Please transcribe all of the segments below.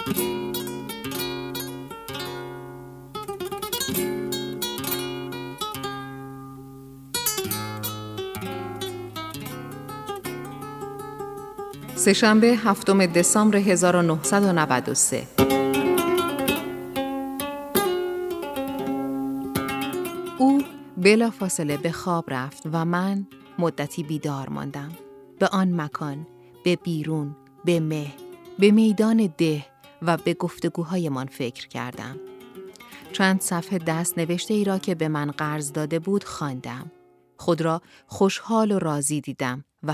سه‌شنبه 7 دسامبر 1993. او بلافاصله به خواب رفت و من مدتی بیدار ماندم. به آن مکان، به بیرون، به مه، به میدان ده و به گفتگوهایمان فکر کردم. چند صفحه دست نوشته ای را که به من قرض داده بود خواندم. خود را خوشحال و راضی دیدم و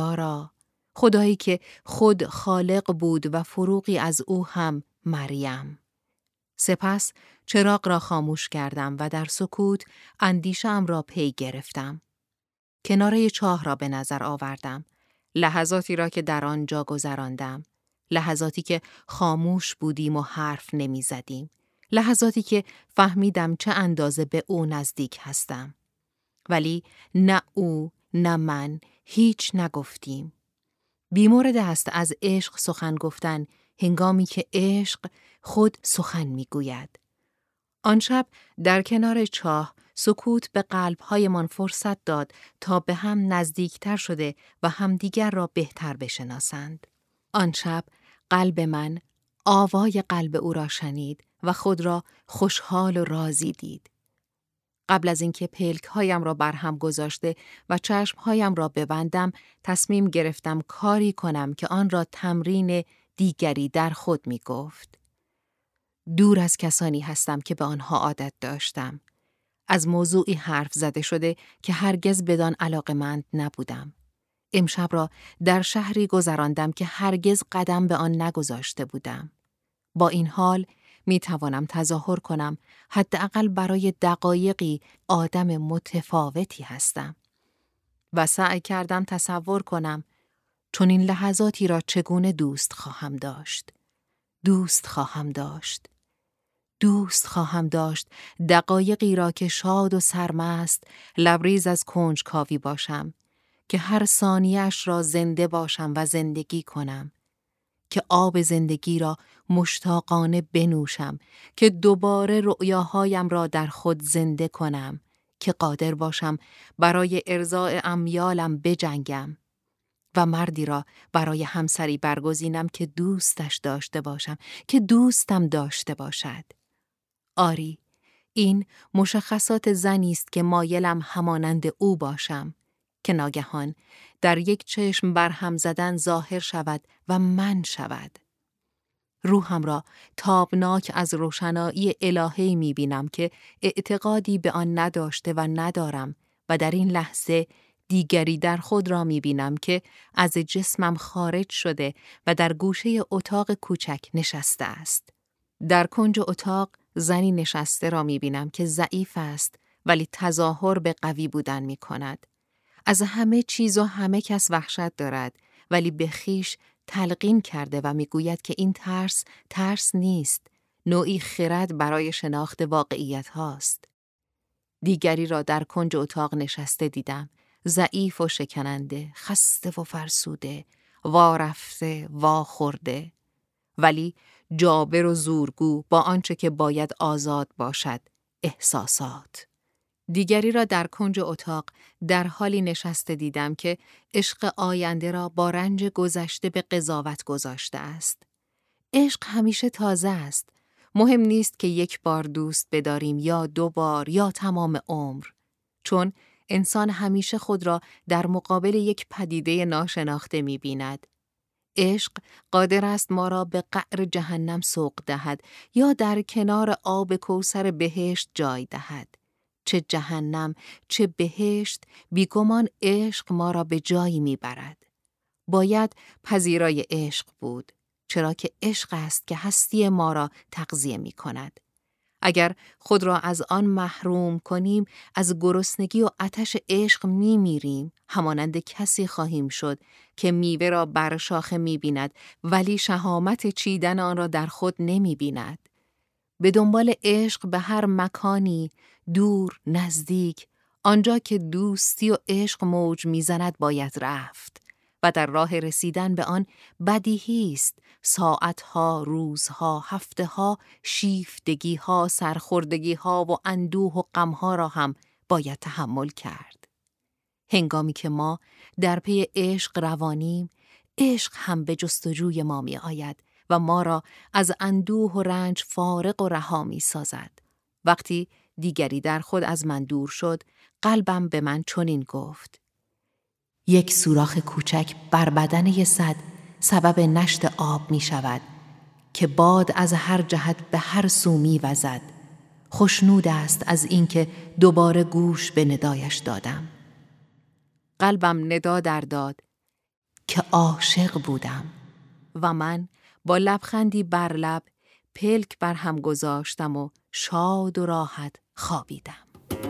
خدایی که خود خالق بود و فروغی از او هم مریم. سپس چراغ را خاموش کردم و در سکوت اندیشه‌ام را پی گرفتم. کناره چاه را به نظر آوردم. لحظاتی را که در آنجا گذراندم. لحظاتی که خاموش بودیم و حرف نمی زدیم. لحظاتی که فهمیدم چه اندازه به او نزدیک هستم. ولی نه او نه من هیچ نگفتیم. بیمورد است از عشق سخن گفتن هنگامی که عشق خود سخن میگوید. آن شب در کنار چاه سکوت به قلب‌هایمان فرصت داد تا به هم نزدیکتر شده و همدیگر را بهتر بشناسند. آن شب قلب من آوای قلب او را شنید و خود را خوشحال و راضی دید. قبل از اینکه پلک‌هایم را برهم گذاشته و چشم‌هایم را ببندم، تصمیم گرفتم کاری کنم که آن را تمرین دیگری در خود می گفت. دور از کسانی هستم که به آنها عادت داشتم. از موضوعی حرف زده شده که هرگز بدان علاقه‌مند نبودم. امشب را در شهری گذراندم که هرگز قدم به آن نگذاشته بودم. با این حال می توانم تظاهر کنم حداقل برای دقایقی آدم متفاوتی هستم. و سعی کردم تصور کنم چون این لحظاتی را چگونه دوست خواهم داشت. دوست خواهم داشت دقایقی را که شاد و سرمست لبریز از کنجکاوی باشم، که هر ثانیه‌اش را زنده باشم و زندگی کنم، که آب زندگی را مشتاقانه بنوشم، که دوباره رؤیاهایم را در خود زنده کنم، که قادر باشم برای ارضاء امیالم بجنگم و مردی را برای همسری برگزینم که دوستش داشته باشم، که دوستم داشته باشد. آری، این مشخصات زنی است که مایلم همانند او باشم، که ناگهان در یک چشم برهم زدن ظاهر شود و من شود. روحم را تابناک از روشنایی الهی می بینم که اعتقادی به آن نداشته و ندارم و در این لحظه دیگری در خود را می بینم که از جسمم خارج شده و در گوشه اتاق کوچک نشسته است. در کنج اتاق زنی نشسته را می بینم که ضعیف است ولی تظاهر به قوی بودن می کند. از همه چیز و همه کس وحشت دارد ولی به خویش تلقین کرده و میگوید که این ترس نیست، نوعی خرد برای شناخت واقعیت هاست. دیگری را در کنج اتاق نشسته دیدم، ضعیف و شکننده، خسته و فرسوده، وارفته، واخورده، ولی جابر و زورگو با آنچه که باید آزاد باشد، احساسات. دیگری را در کنج اتاق در حالی نشسته دیدم که عشق آینده را با رنج گذشته به قضاوت گذاشته است. عشق همیشه تازه است. مهم نیست که یک بار دوست بداریم یا 2 بار یا تمام عمر. چون انسان همیشه خود را در مقابل یک پدیده ناشناخته می بیند. عشق قادر است ما را به قعر جهنم سوق دهد یا در کنار آب کوثر بهشت جای دهد. چه جهنم، چه بهشت، بیگمان عشق ما را به جایی میبرد. باید پذیرای عشق بود، چرا که عشق است که هستی ما را تغذیه می کند. اگر خود را از آن محروم کنیم، از گرسنگی و آتش عشق میمیریم، همانند کسی خواهیم شد که میوه را بر شاخه میبیند ولی شهامت چیدن آن را در خود نمیبیند. به دنبال عشق به هر مکانی، دور، نزدیک، آنجا که دوستی و عشق موج میزند باید رفت. و در راه رسیدن به آن بدیهی است ساعتها، روزها، هفتهها، شیفتگیها، سرخوردگیها و اندوه و غمها را هم باید تحمل کرد. هنگامی که ما در پی عشق روانیم، عشق هم به جستجوی ما می آید و ما را از اندوه و رنج فارغ و رها می سازد. وقتی دیگری در خود از من دور شد، قلبم به من چنین گفت: یک سوراخ کوچک بر بدن سد سبب نشت آب می شود که باد از هر جهت به هر سو می وزد. خوشنود است از اینکه دوباره گوش به ندایش دادم. قلبم ندا در داد که عاشق بودم و من با لبخندی بر لب پلک بر هم گذاشتم و شاد و راحت خوابیدم.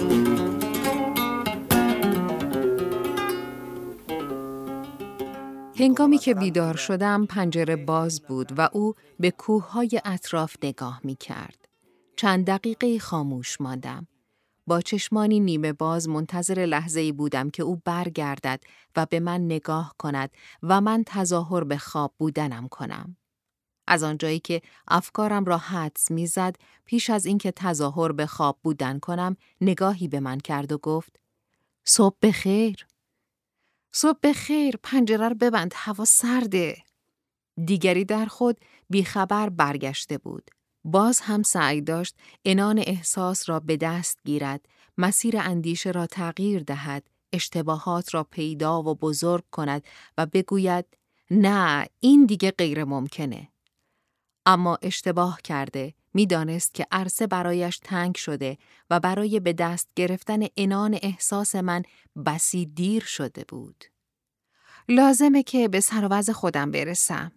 هنگامی که بیدار شدم پنجره باز بود و او به کوههای اطراف نگاه می کرد. چند دقیقه خاموش ماندم. با چشمانی نیمه باز منتظر لحظه‌ای بودم که او برگردد و به من نگاه کند و من تظاهر به خواب بودنم کنم. از آنجایی که افکارم را حدس می‌زد، پیش از اینکه تظاهر به خواب بودن کنم، نگاهی به من کرد و گفت: صبح بخیر. صبح بخیر، پنجره رو ببند، هوا سرده. دیگری در خود بیخبر برگشته بود. باز هم سعی داشت عنان احساس را به دست گیرد، مسیر اندیشه را تغییر دهد، اشتباهات را پیدا و بزرگ کند و بگوید نه، این دیگه غیر ممکنه. اما اشتباه کرده، می‌دانست که عرصه برایش تنگ شده و برای به دست گرفتن عنان احساس من بسی دیر شده بود. لازمه که به سر و وضع خودم برسم.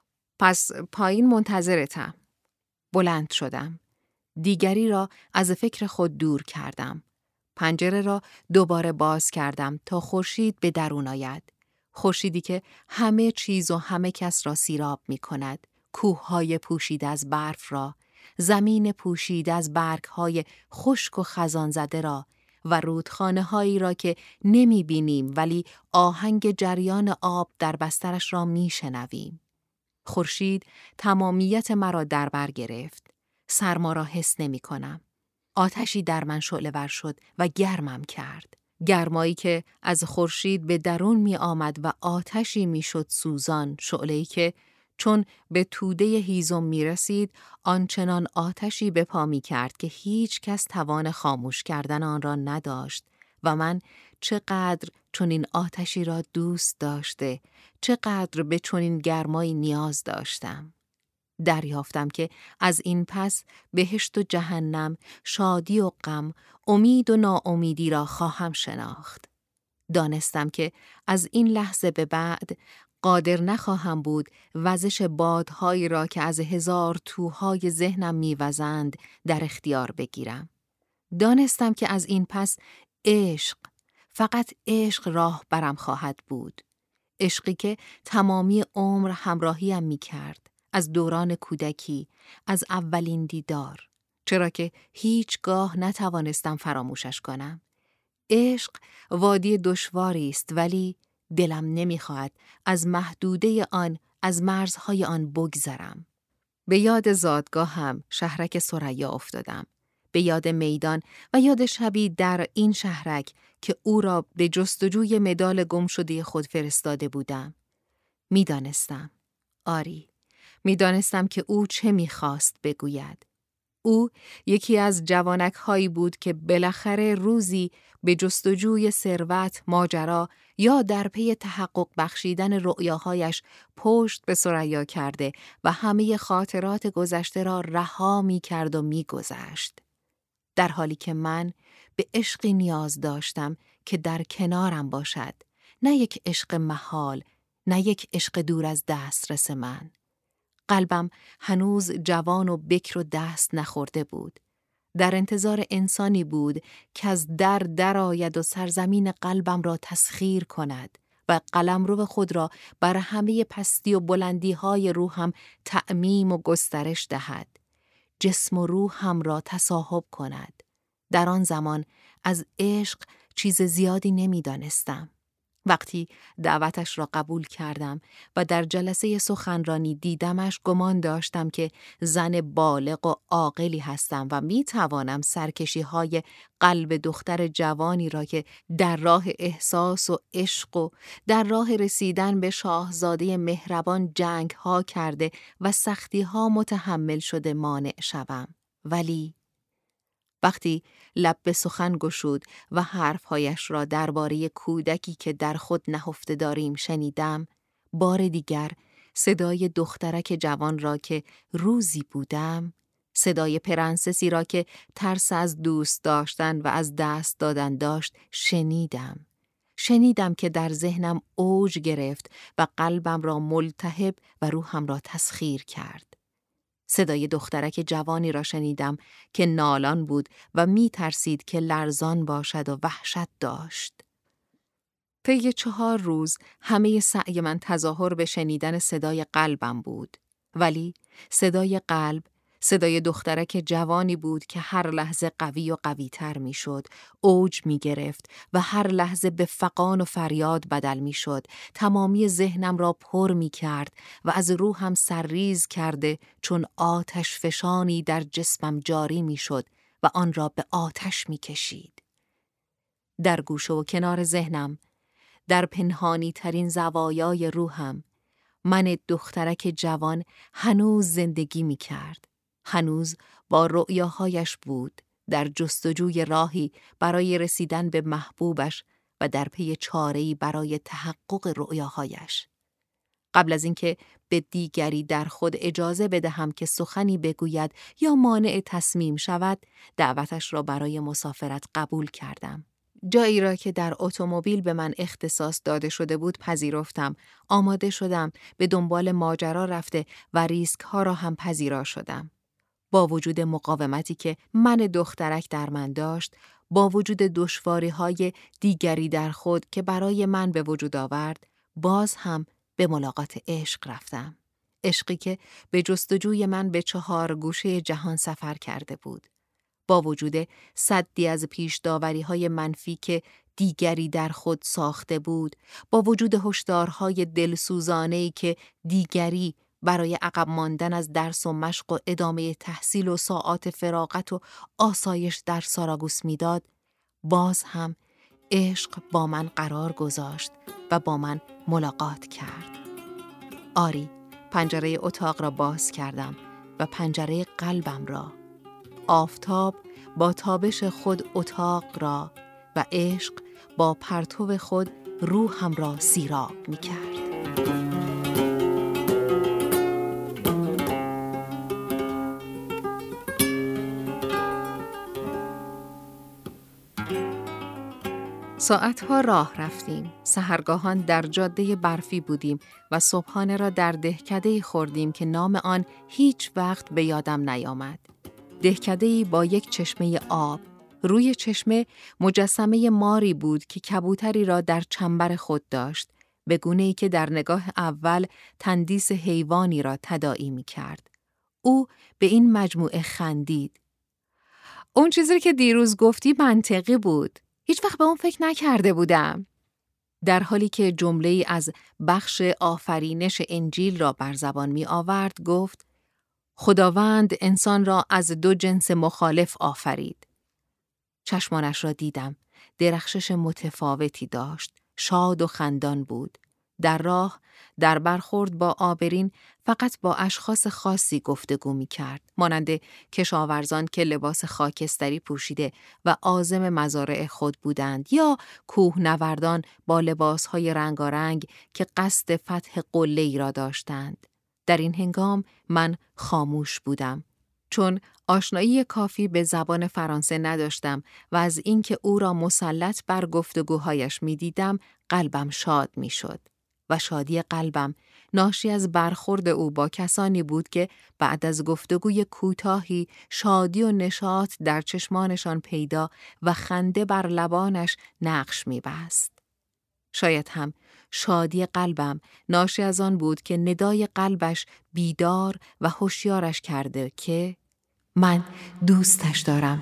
پس پایین منتظرتم. بلند شدم. دیگری را از فکر خود دور کردم. پنجره را دوباره باز کردم تا خورشید به درون آید. خورشیدی که همه چیز و همه کس را سیراب می کند. کوههای پوشیده از برف را، زمین پوشیده از برگهای خشک و خزان زده را و رودخانه هایی را که نمی بینیم ولی آهنگ جریان آب در بسترش را می شنویم. خورشید تمامیت مرا در بر گرفت. سرما را حس نمی کنم. آتشی در من شعله‌ور شد و گرمم کرد. گرمایی که از خورشید به درون می آمد و آتشی می شد سوزان، شعله‌ای که چون به توده هیزم می رسید، آنچنان آتشی به پا می کرد که هیچ کس توان خاموش کردن آن را نداشت و من چقدر چنین آتشی را دوست داشته، چقدر به چنین گرمایی نیاز داشتم. دریافتم که از این پس بهشت و جهنم، شادی و غم، امید و ناامیدی را خواهم شناخت. دانستم که از این لحظه به بعد قادر نخواهم بود وزش بادهایی را که از هزار توهای ذهنم میوزند در اختیار بگیرم. دانستم که از این پس عشق، فقط عشق راه برم خواهد بود. عشقی که تمامی عمر همراهیم میکرد، از دوران کودکی، از اولین دیدار، چرا که هیچگاه نتوانستم فراموشش کنم. عشق وادی دشواری است ولی دلم نمیخواهد از محدوده آن، از مرزهای آن بگذرم. به یاد زادگاهم، شهرک ثریا افتادم. به یاد میدان و یاد شبی در این شهرک که او را به جستجوی مدال گمشده خود فرستاده بودم. میدانستم، آری، میدانستم که او چه میخواست بگوید. او یکی از جوانک هایی بود که بالاخره روزی به جستجوی ثروت، ماجرا یا در پی تحقق بخشیدن رؤیاهایش پشت به ثریا کرده و همه خاطرات گذشته را رها می کرد و می گذشت. در حالی که من به عشقی نیاز داشتم که در کنارم باشد، نه یک عشق محال، نه یک عشق دور از دسترس من. قلبم هنوز جوان و بکر و دست نخورده بود. در انتظار انسانی بود که از در آید و سرزمین قلبم را تسخیر کند و قلمرو خود را بر همه پستی و بلندی های روحم تعمیم و گسترش دهد. جسم و روحم را تصاحب کند. در آن زمان از عشق چیز زیادی نمی‌دانستم. وقتی دعوتش را قبول کردم و در جلسه سخنرانی دیدمش، گمان داشتم که زن بالغ و عاقلی هستم و می توانم سرکشی‌های قلب دختر جوانی را که در راه احساس و عشق و در راه رسیدن به شاهزاده مهربان جنگ‌ها کرده و سختی‌ها متحمل شده مانع شوم. ولی وقتی لب به سخن گشود و حرفهایش را درباره کودکی که در خود نهفته داریم شنیدم، بار دیگر صدای دخترک جوان را که روزی بودم، صدای پرنسسی را که ترس از دوست داشتن و از دست دادن داشت شنیدم که در ذهنم اوج گرفت و قلبم را ملتهب و روحم را تسخیر کرد. صدای دخترک جوانی را شنیدم که نالان بود و می ترسید که لرزان باشد و وحشت داشت. طی 4 روز همه سعی من تظاهر به شنیدن صدای قلبم بود. ولی صدای قلب، صدای دخترک جوانی بود که هر لحظه قوی و قوی تر می شد، اوج می گرفت و هر لحظه به فغان و فریاد بدل می شد. تمامی ذهنم را پر می کرد و از روحم سرریز کرده چون آتش فشانی در جسمم جاری می شد و آن را به آتش می کشید. در گوشه و کنار ذهنم، در پنهانی ترین زوایای روحم، من دخترک جوان هنوز زندگی می کرد. هنوز با رؤیاهایش بود، در جستجوی راهی برای رسیدن به محبوبش و در پی چاره‌ای برای تحقق رؤیاهایش. قبل از اینکه به دیگری در خود اجازه بدهم که سخنی بگوید یا مانع تصمیم شود، دعوتش را برای مسافرت قبول کردم. جایی را که در اتومبیل به من اختصاص داده شده بود پذیرفتم. آماده شدم، به دنبال ماجرا رفته و ریسک ها را هم پذیرا شدم. با وجود مقاومتی که من دخترک در من داشت، با وجود دشواری های دیگری در خود که برای من به وجود آورد، باز هم به ملاقات عشق رفتم. عشقی که به جستجوی من به 4 گوشه جهان سفر کرده بود. با وجود صدی از پیش داوری‌های منفی که دیگری در خود ساخته بود، با وجود هشدارهای دلسوزانه‌ای که دیگری برای عقب ماندن از درس و مشق و ادامه تحصیل و ساعات فراغت و آسایش در ساراگوس میداد، باز هم عشق با من قرار گذاشت و با من ملاقات کرد. آری، پنجره اتاق را باز کردم و پنجره قلبم را. آفتاب با تابش خود اتاق را و عشق با پرتو خود روحم را سیراب می کرد. ساعتها راه رفتیم. سحرگاهان در جاده برفی بودیم و صبحانه را در دهکده‌ای خوردیم که نام آن هیچ وقت به یادم نیامد. دهکده‌ای با یک چشمه آب. روی چشمه مجسمه ماری بود که کبوتری را در چنبر خود داشت، به گونه‌ای که در نگاه اول تندیس حیوانی را تداعی می‌کرد. او به این مجموعه خندید. اون چیزی که دیروز گفتی منطقی بود. هیچ وقت به اون فکر نکرده بودم. در حالی که جمله‌ای از بخش آفرینش انجیل را بر زبان می آورد، گفت: خداوند انسان را از 2 جنس مخالف آفرید. چشمانش را دیدم. درخشش متفاوتی داشت. شاد و خندان بود. در راه، در برخورد با عابرین فقط با اشخاص خاصی گفتگو می کرد، مانند کشاورزان که لباس خاکستری پوشیده و عازم مزارع خود بودند، یا کوهنوردان با لباسهای رنگارنگ که قصد فتح قله‌ای را داشتند. در این هنگام من خاموش بودم، چون آشنایی کافی به زبان فرانسه نداشتم و از اینکه او را مسلط بر گفتگوهایش می دیدم قلبم شاد می شد. و شادی قلبم ناشی از برخورد او با کسانی بود که بعد از گفتگوی کوتاهی شادی و نشاط در چشمانشان پیدا و خنده بر لبانش نقش می بست. شاید هم شادی قلبم ناشی از آن بود که ندای قلبش بیدار و هوشیارش کرده که من دوستش دارم،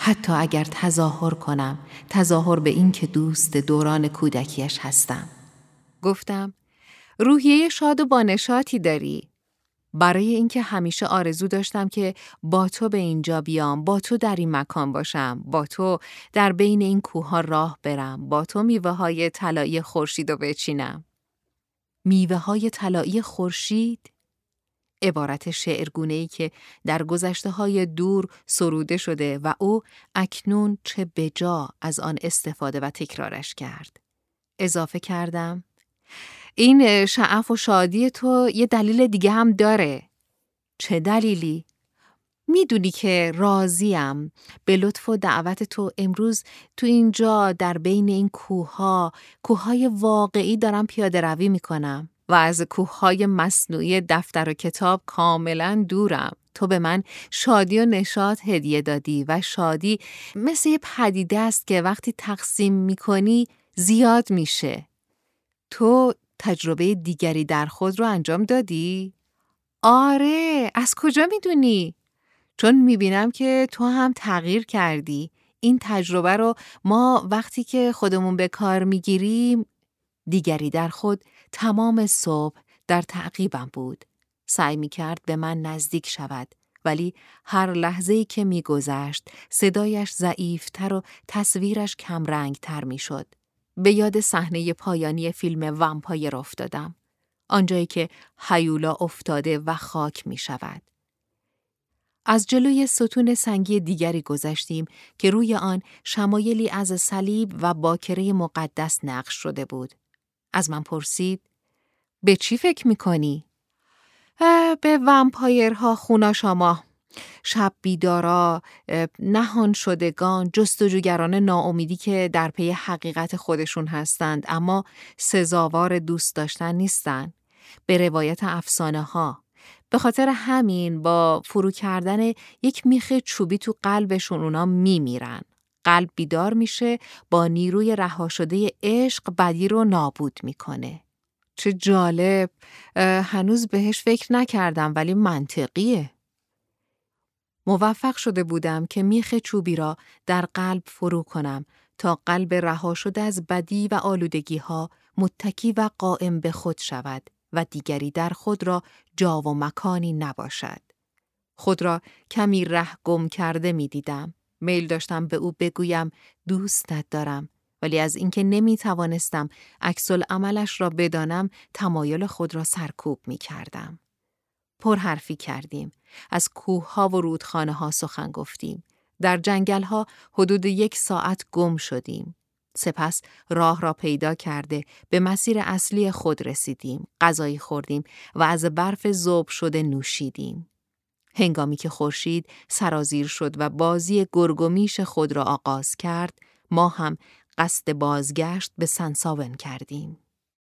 حتی اگر تظاهر کنم، تظاهر به این که دوست دوران کودکیش هستم. گفتم روحیه شاد و بانشاطی داری. برای اینکه همیشه آرزو داشتم که با تو به اینجا بیام، با تو در این مکان باشم، با تو در بین این کوه‌ها راه برم، با تو میوه‌های طلایی خورشید رو بچینم. میوه‌های طلایی خورشید؟ عبارت شعرگونه‌ای که در گذشته‌های دور سروده شده و او اکنون چه بجا از آن استفاده و تکرارش کرد. اضافه کردم این شعف و شادی تو یه دلیل دیگه هم داره. چه دلیلی؟ میدونی که راضیم به لطف و دعوت تو امروز تو اینجا در بین این کوههای واقعی دارم پیاده روی میکنم و از کوههای مصنوعی دفتر و کتاب کاملا دورم. تو به من شادی و نشاط هدیه دادی و شادی مثل یه پدیده است که وقتی تقسیم میکنی زیاد میشه. تو تجربه دیگری در خود رو انجام دادی؟ آره، از کجا میدونی؟ چون میبینم که تو هم تغییر کردی. این تجربه رو ما وقتی که خودمون به کار میگیریم، دیگری در خود تمام صبح در تعقیبم بود. سعی میکرد به من نزدیک شود، ولی هر لحظه‌ای که میگذشت صدایش ضعیف‌تر و تصویرش کمرنگ‌تر میشد. به یاد صحنه پایانی فیلم ومپایر افتادم. آنجایی که هیولا افتاده و خاک می شود. از جلوی ستون سنگی دیگری گذشتیم که روی آن شمایلی از صلیب و باکره مقدس نقش شده بود. از من پرسید به چی فکر می کنی؟ به ومپایرها، خوناشاما، شب بیدارا، نهان شدگان، جستجوگران ناامیدی که در پی حقیقت خودشون هستند اما سزاوار دوست داشتن نیستند. به روایت افسانه ها. به خاطر همین با فرو کردن یک میخ چوبی تو قلبشون اونا میمیرن. قلب بیدار میشه، با نیروی رها شده عشق بدی رو نابود میکنه. چه جالب، هنوز بهش فکر نکردم ولی منطقیه. موفق شده بودم که میخ چوبی را در قلب فرو کنم تا قلب رها شده از بدی و آلودگی ها متکی و قائم به خود شود و دیگری در خود را جا و مکانی نباشد. خود را کمی ره گم کرده می دیدم. میل داشتم به او بگویم دوستت دارم، ولی از اینکه نمی توانستم عکس‌العملش را بدانم تمایل خود را سرکوب می کردم. پرحرفی کردیم. از کوه‌ها و رودخانه‌ها سخن گفتیم. در جنگل‌ها حدود 1 ساعت گم شدیم. سپس راه را پیدا کرده به مسیر اصلی خود رسیدیم. غذایی خوردیم و از برف ذوب شده نوشیدیم. هنگامی که خورشید سرازیر شد و بازی گرگ و میش خود را آغاز کرد، ما هم قصد بازگشت به سنساون کردیم.